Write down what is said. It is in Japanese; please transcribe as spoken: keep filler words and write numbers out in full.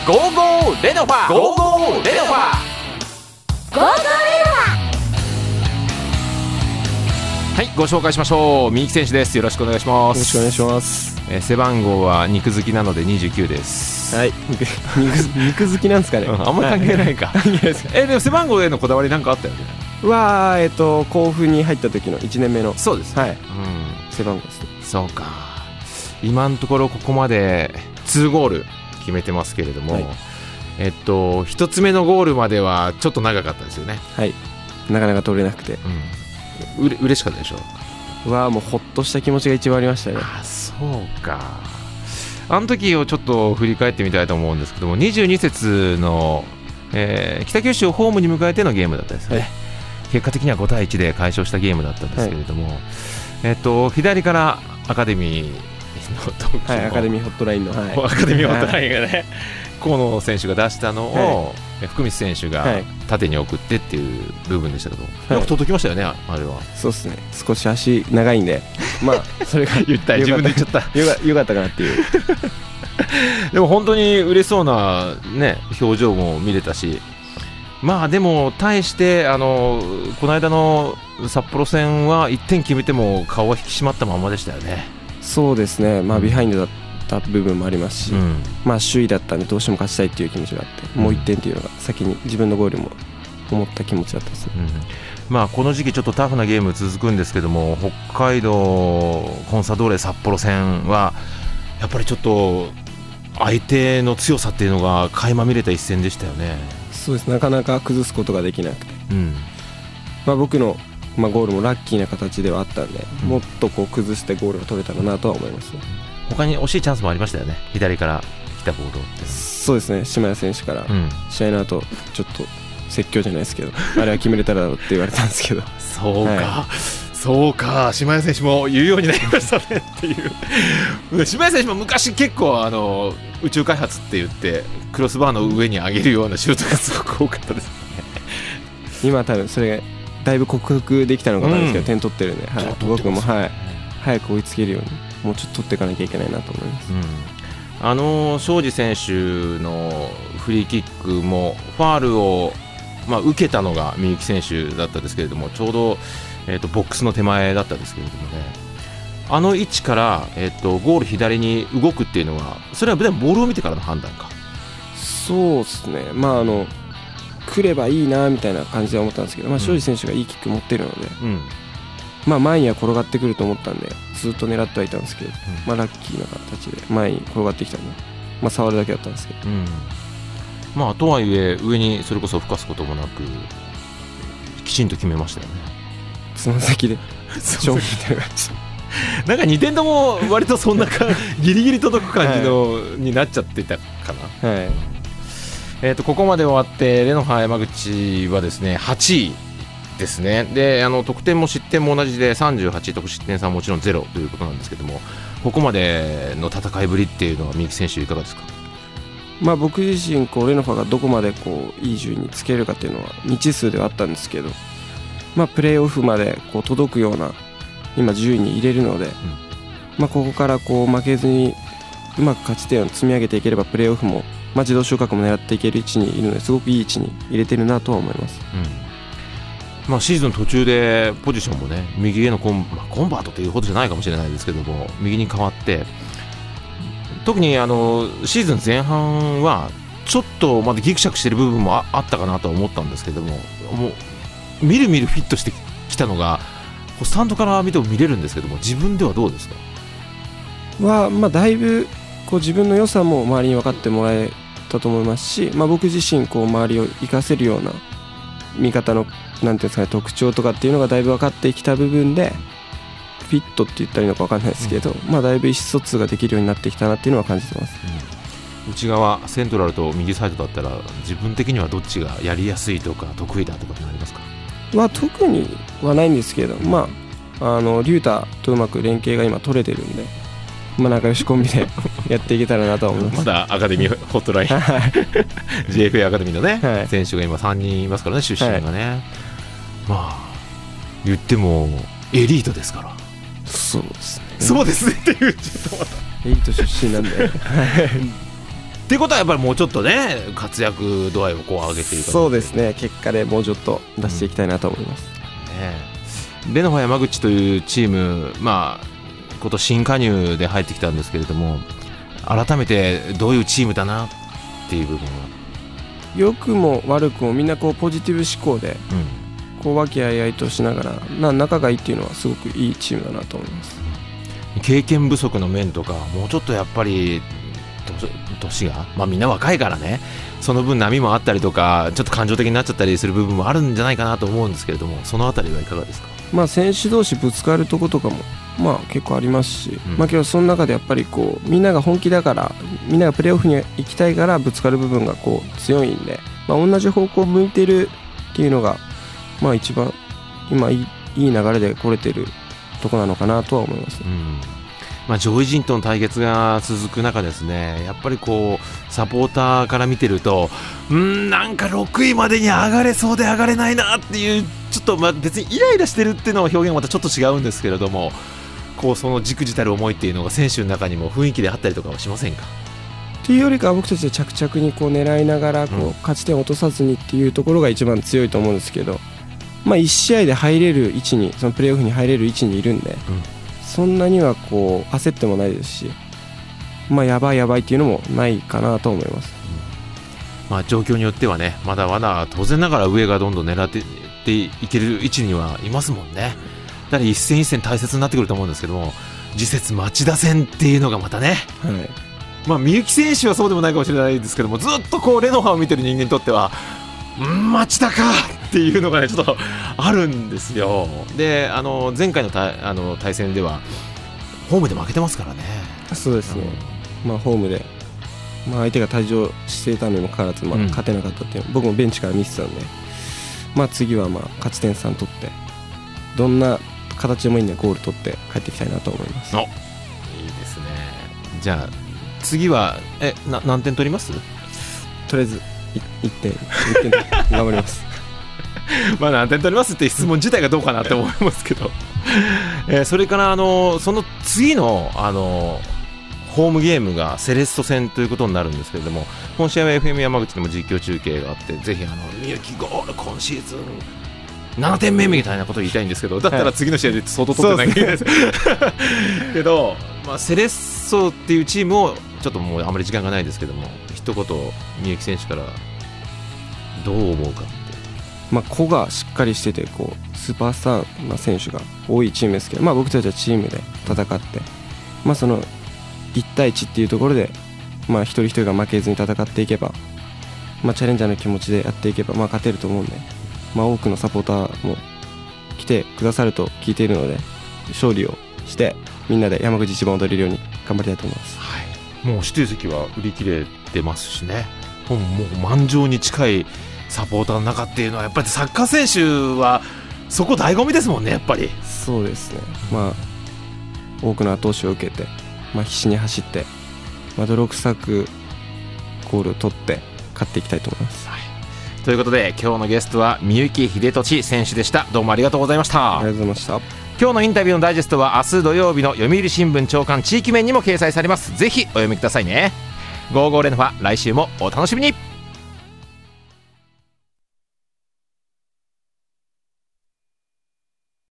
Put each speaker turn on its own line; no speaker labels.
ゴーゴーレノファゴーゴーレノファゴーゴーレノファ。はい、ご紹介しましょう。三木選手です。よろしくお願いします。
よろしくお願いします。
えー、背番号は肉好きなのでにじゅうきゅうです。
はい、肉, 肉好きなんですかね、
うん、あんまり関係ないか、はい、えでも背番号へのこだわりなんかあったよね。
は、えっと、甲府に入った時のいちねんめの。
そうです、
はい、うん、
背番号ですね。そうか。今のところここまでにゴール決めてますけれども、はい、えっとひとつめのゴールまではちょっと長かったですよね。
はい、なかなか取れなくて、
うん、うれ嬉しかったでしょ。
はもうほっとした気持ちが一番ありましたね。
あ、そうか。あの時をちょっと振り返ってみたいと思うんですけども、にじゅうに節の、えー、北九州をホームに迎えてのゲームだったんですね、はい、結果的にはごたいいちで快勝したゲームだったんですけれども、はい、えー、と左からアカデミーの時の、
はい、アカデミーホットラインの、はい、
アカデミーホットラインがね、河野選手が出したのを、はい、福光選手が縦に送ってっていう部分でしたけど、はい、よく届きましたよね、あれは。
そうですね、少し足長いんで、まあそれが
言った自分で言っちゃった
よか、よかったかなっていう
でも本当に嬉しそうな、ね、表情も見れたし、まあでも対してあのこの間の札幌戦はいってん決めても顔は引き締まったままでしたよね。
そうですね、まあ、ビハインドだった部分もありますし、うん、まあ首位だったんでどうしても勝ちたいっていう気持ちがあって、うん、もういってんっていうのが先に自分のゴールも思った気持ちだったですね、うん、
まあ、この時期ちょっとタフなゲーム続くんですけども、北海道コンサドーレ札幌戦はやっぱりちょっと相手の強さっていうのが垣間見れた一戦でしたよね。
そうです、なかなか崩すことができなくて、うん、まあ、僕のまあ、ゴールもラッキーな形ではあったんで、うん、もっとこう崩してゴールが取れたらなとは思います、ね、
他に惜しいチャンスもありましたよね、左から来たボールを。
そうですね、島谷選手から、うん、試合の後ちょっと説教じゃないですけどあれは決めれたらって言われたんですけど
そうか、はい、そうか、島谷選手も言うようになりましたねっていう島谷選手も昔結構あの宇宙開発って言ってクロスバーの上に上げるようなシュートがすごく多かったですね。
今多分それがだいぶ克服できたのかなんですけど、うん、点取ってるんで、はい、僕も、はい、早く追いつけるようにもうちょっと取っていかなきゃいけないなと思います、うん、
あの庄司選手のフリーキックもファールを、まあ、受けたのが三木選手だったんですけれども、ちょうど、えーと、ボックスの手前だったんですけれどもね、あの位置から、えーと、ゴール左に動くっていうのは、それはボールを見てからの判断か。
そうですね、まああの来ればいいなみたいな感じで思ったんですけど、まあ、庄司選手がいいキック持ってるので、うん、まあ、前には転がってくると思ったんでずっと狙ってはいたんですけど、うん、まあ、ラッキーな形で前に転がってきたんで、まあ、触るだけだったんですけど、うん、
まあ、とはいえ上にそれこそ吹かすこともなくきちんと決めましたよね。
つま先で勝負みたいな感じ
なんかにてんとも割とそんなかギリギリ届く感じの、はい、になっちゃってたかな、はい。えー、とここまで終わってレノファ山口はですねはちいですね。で、あの得点も失点も同じでさんじゅうはち、得失点差はもちろんゼロということなんですけども、ここまでの戦いぶりっていうのは三木選手いかがですか。
まあ、僕自身こうレノファがどこまでこういい順位につけるかっていうのは未知数ではあったんですけど、まあ、プレーオフまでこう届くような今順位に入れるので、うん、まあ、ここからこう負けずにうまく勝ち点を積み上げていければプレーオフもまあ、自動昇格も狙っていける位置にいるので、すごくいい位置に入れてるなとは思います、うん、まあ、
シーズン途中でポジションもね右へのコン、まあ、コンバートというほどじゃないかもしれないですけども右に変わって、特にあのシーズン前半はちょっとまだギクシャクしてる部分も あ, あったかなとは思ったんですけども、もうみるみるフィットしてきたのがスタンドから見ても見れるんですけども、自分ではどうですか。
は、まあ、だいぶこう自分の良さも周りに分かってもらえたと思いますし、まあ、僕自身こう周りを生かせるような見方のなんていうんですかね、特徴とかっていうのがだいぶ分かってきた部分でフィットって言ったらいいのか分かんないですけど、うん、まあ、だいぶ意思疎通ができるようになってきたなっていうのは感じてます、
うん、内側セントラルと右サイドだったら自分的にはどっちがやりやすいとか得意だとかってありますか。
は特にはないんですけど、まあ、あのリュータとうまく連携が今取れてるんで、まあ、仲良しコンビでやっていけたらなと思います。
まだアカデミーホットラインジェイエフエー アカデミーのね、はい、選手が今さんにんいますからね、出身がね、はい、まあ言ってもエリートですから。
そうですね、
そうですねっていうちょっとまた
エリート出身なんで
っていうことはやっぱりもうちょっとね活躍度合いをこう上げていく。
そうですね、結果でもうちょっと出していきたいなと思います、
うんね、レノファ山口というチーム、まあ今年新加入で入ってきたんですけれども、改めてどういうチームだなっていう部分は。
良くも悪くもみんなこうポジティブ思考で、うん、こう和気あいあいとしながらな仲がいいっていうのはすごくいいチームだなと思います。
経験不足の面とかもうちょっとやっぱり年が、まあ、みんな若いからね、その分波もあったりとかちょっと感情的になっちゃったりする部分もあるんじゃないかなと思うんですけれども、そのあたりはいかがですか。
まあ、選手同士ぶつかるとことかもまあ結構ありますし、うん、まあけどその中でやっぱりこうみんなが本気だからみんながプレーオフに行きたいからぶつかる部分がこう強いんで、まあ、同じ方向を向いてるっていうのがまあ一番今いい、いい流れで来れてるとこなのかなとは思います、うん
まあ、上位陣との対決が続く中ですね、やっぱりこうサポーターから見てるとうーんなんかろくいまでに上がれそうで上がれないなっていうちょっとまあ別にイライラしてるっていうのは表現はまたちょっと違うんですけれども、こうその忸怩たる思いっていうのが選手の中にも雰囲気であったりとかはしませんか。
っていうよりかは僕たちで着々にこう狙いながらこう勝ち点を落とさずにっていうところが一番強いと思うんですけど、まあいち試合で入れる位置にそのプレーオフに入れる位置にいるんで、うん、そんなにはこう焦ってもないですし、まあやばいやばいっていうのもないかなと思います、
うんまあ、状況によってはねまだまだ当然ながら上がどんどん狙っていける位置にはいますもんね。だから一戦一戦大切になってくると思うんですけども、次節町田戦っていうのがまたね、はいまあ、みゆき選手はそうでもないかもしれないですけども、ずっとこうレノファを見てる人間にとってはん町田かっていうのがねちょっとあるんですよ。であの前回の対、あの対戦ではホームで負けてますからね。
そうですね、うんまあ、ホームで、まあ、相手が退場していたのにもかかわらず、まあ、勝てなかったっていう、うん、僕もベンチから見てたんで、まあ、次はまあ勝ち点さん取ってどんな形でもいいんでゴール取って帰っていきたいなと思います。
おいいですね。じゃあ次はえな何点取ります？
とりあえずいってん頑張ります
まあ何点取りますって質問自体がどうかなって思いますけどえー、それからあのその次のあのホームゲームがセレッソ戦ということになるんですけれども、今試合は エフエム 山口でも実況中継があって、ぜひあのみゆきゴール今シーズンななてんめみたいなことを言いたいんですけど、だったら次の試合で相当取ってないといけないですけど、まあ、セレッソっていうチームをちょっともうあまり時間がないですけども一言みゆき選手からどう思うかって。
まあ、個がしっかりしててこうスーパースターな選手が多いチームですけど、まあ、僕たちはチームで戦って、まあ、そのいち対いちっていうところで、まあ、一人一人が負けずに戦っていけば、まあ、チャレンジャーの気持ちでやっていけば、まあ、勝てると思うんで、まあ、多くのサポーターも来てくださると聞いているので、勝利をしてみんなで山口一番踊れるように頑張りたいと思います、
はい、もう指定席は売り切れてますしね、もう満場に近いサポーターの中っていうのはやっぱりサッカー選手はそこ醍醐味ですもんね。やっぱり
そうですね、まあ、多くの後押しを受けて、まあ、必死に走って、まあ、泥臭くゴールを取って勝っていきたいと思います、はい、
ということで今日のゲストはみゆき秀俊選手でした。どうもありがとうございました。
ありがとうございました。
今日のインタビューのダイジェストは明日土曜日の読売新聞朝刊地域面にも掲載されます。ぜひお読みくださいね。ゴーゴーレノファ来週もお楽しみに。